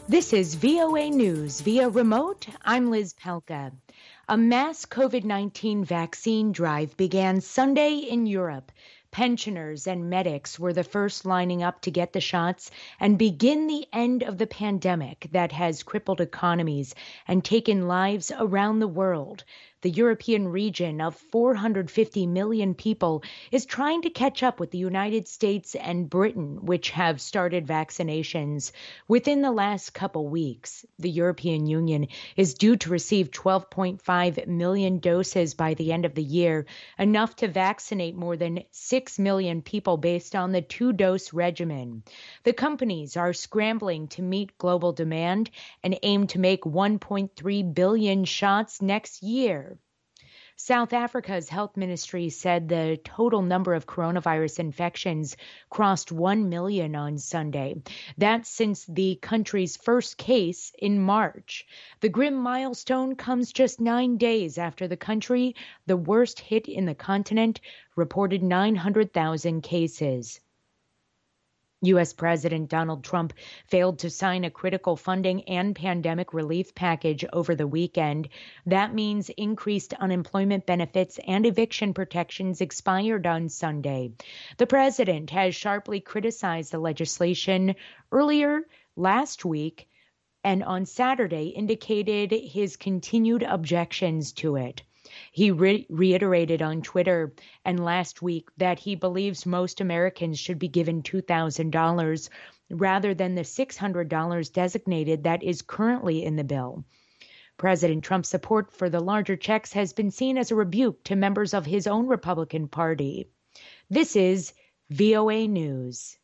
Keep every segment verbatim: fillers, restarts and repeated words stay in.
This is V O A News via remote. I'm Liz Pelka. A mass COVID nineteen vaccine drive began Sunday in Europe. Pensioners and medics were the first lining up to get the shots and begin the end of the pandemic that has crippled economies and taken lives around the world. The European region of four hundred fifty million people is trying to catch up with the United States and Britain, which have started vaccinations within the last couple weeks. The European Union is due to receive twelve point five million doses by the end of the year, enough to vaccinate more than six million people based on the two-dose regimen. The companies are scrambling to meet global demand and aim to make one point three billion shots next year. South Africa's health ministry said the total number of coronavirus infections crossed one million on Sunday. That's since the country's first case in March. The grim milestone comes just nine days after the country, the worst hit in the continent, reported nine hundred thousand cases. U S. President Donald Trump failed to sign a critical funding and pandemic relief package over the weekend. That means increased unemployment benefits and eviction protections expired on Sunday. The president has sharply criticized the legislation earlier last week and on Saturday indicated his continued objections to it. He re- reiterated on Twitter and last week that he believes most Americans should be given two thousand dollars rather than the six hundred dollars designated that is currently in the bill. President Trump's support for the larger checks has been seen as a rebuke to members of his own Republican Party. This is V O A News.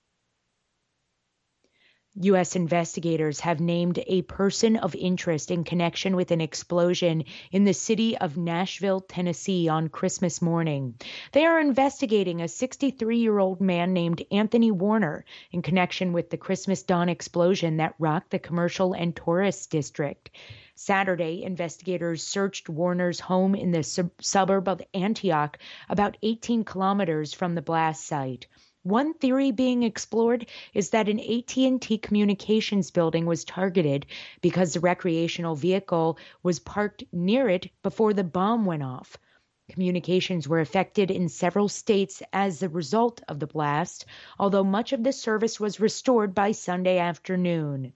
U S investigators have named a person of interest in connection with an explosion in the city of Nashville, Tennessee on Christmas morning. They are investigating a sixty-three-year-old man named Anthony Warner in connection with the Christmas dawn explosion that rocked the commercial and tourist district. Saturday, investigators searched Warner's home in the sub- suburb of Antioch, about eighteen kilometers from the blast site. One theory being explored is that an A T and T communications building was targeted because the recreational vehicle was parked near it before the bomb went off. Communications were affected in several states as a result of the blast, although much of the service was restored by Sunday afternoon.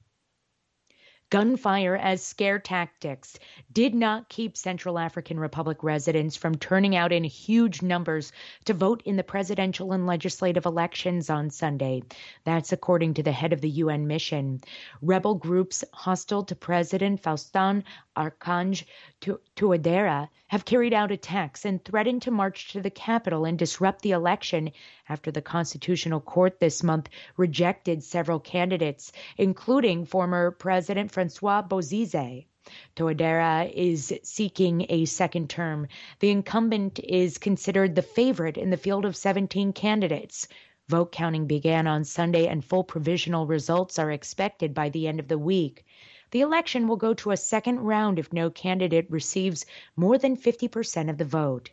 Gunfire as scare tactics did not keep Central African Republic residents from turning out in huge numbers to vote in the presidential and legislative elections on Sunday. That's according to the head of the U N mission. Rebel groups hostile to President Faustin Archange Touadera have carried out attacks and threatened to march to the capital and disrupt the election after the Constitutional Court this month rejected several candidates, including former President Francois Bozize. Touadera is seeking a second term. The incumbent is considered the favorite in the field of seventeen candidates. Vote counting began on Sunday and full provisional results are expected by the end of the week. The election will go to a second round if no candidate receives more than fifty percent of the vote.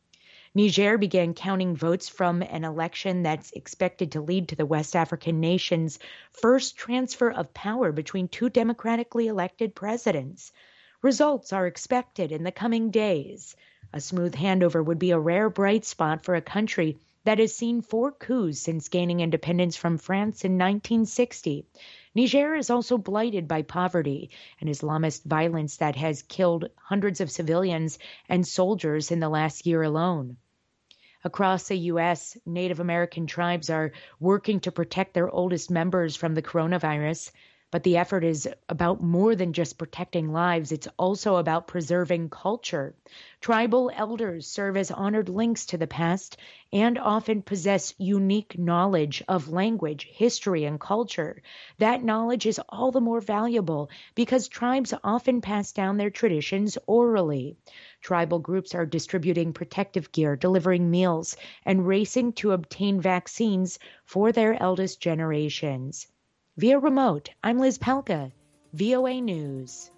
Niger began counting votes from an election that's expected to lead to the West African nation's first transfer of power between two democratically elected presidents. Results are expected in the coming days. A smooth handover would be a rare bright spot for a country that has seen four coups since gaining independence from France in nineteen sixty. Niger is also blighted by poverty and Islamist violence that has killed hundreds of civilians and soldiers in the last year alone. Across the U S, Native American tribes are working to protect their oldest members from the coronavirus. But the effort is about more than just protecting lives. It's also about preserving culture. Tribal elders serve as honored links to the past and often possess unique knowledge of language, history, and culture. That knowledge is all the more valuable because tribes often pass down their traditions orally. Tribal groups are distributing protective gear, delivering meals, and racing to obtain vaccines for their eldest generations. Via remote, I'm Liz Pelka, V O A News.